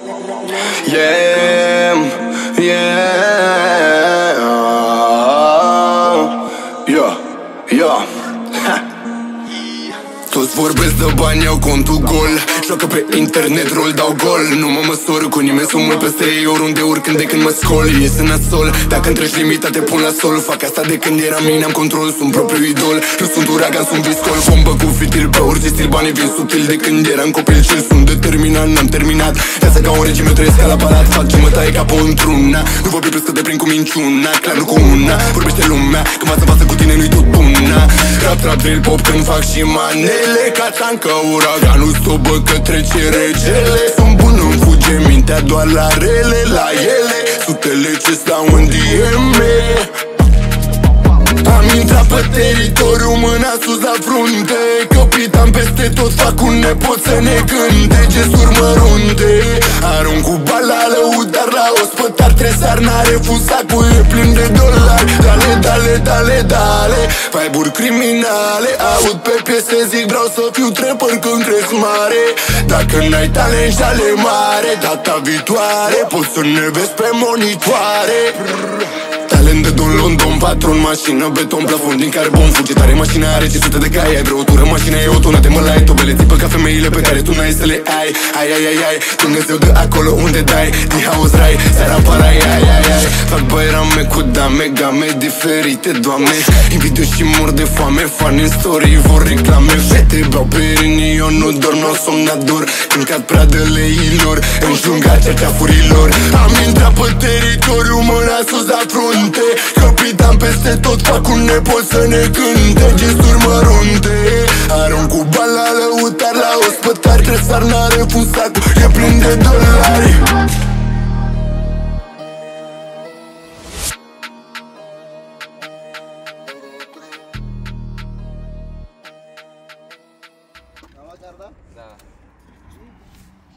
Yeah, yeah. Toți vorbesc de bani, iau contul gol. Joacă pe internet, rol, dau gol. Nu mă măsor cu nimeni, sunt mult peste ei. Oriunde, oricând, de când mă scol. Ies în nasol, dacă întreci limita, te pun la sol. Fac asta de când eram mine, am control. Sunt propriu idol, nu sunt uragan, sunt viscol. Bombă cu fitil, pe orice stil, banii vin subtil. De când eram copil și sunt determinat, n-am terminat. Iasă ca un regim, eu trăiesc ca la palat. Fac ce mă taie capul într-una. Nu vă pripesc că te prind cu minciuna. Clar, nu cu una, vorbește lumea. Când față față cu tine, nu-i tot bună. Rap, trap, drill, pop, când fac și manele. Ca tancă, uraganul stobă că trece regele. Sunt bun, îmi fuge mintea doar la rele. La ele, sutele ce stau în DM. Am intrat pe teritoriu, mâna sus la frunte. Capitan peste tot, fac un nepot să ne cânte. Gesturi mărunte, arunc cu bani la lăutar. La ospătar tresar, n-are fund, sacul e plin de dolari. Dale, dale, dale, dale, vibe-uri criminale. Aud pe piese, zic vreau să fiu trapper când cresc mare. Dacă n-ai talent, jale mare. Data viitoare, poți să ne vezi pe monitoare. Talent de Don London, patron, mașină, beton, plafon din carbon. Fuge tare, mașina are 500 de cai. Ai greutură, mașina e o tonă, te mă lai. Tobele țipă ca femeile pe care tu n-ai să le ai. Ai, ai, ai, ai, Dumnezeu de acolo unde dai. Din haos rai, seara parai, ai, ai, ai. Fac bairame cu dame, game diferite, doamne. Invidiu și mor de foame, fani în story vor reclame. Fete beau perini, eu nu dorm, n-o somn, ador. Când cad pradele ilor, înjunga ceafurilor. Am intrat pe teritoriu, mâna sus la frunte. Capitan peste tot, fac un nepot să ne cânte. Gesturi mărunte, arunc cu bani la lăutar. La ospătar tresar, n-are fund, sacul e plin de dolari. Da.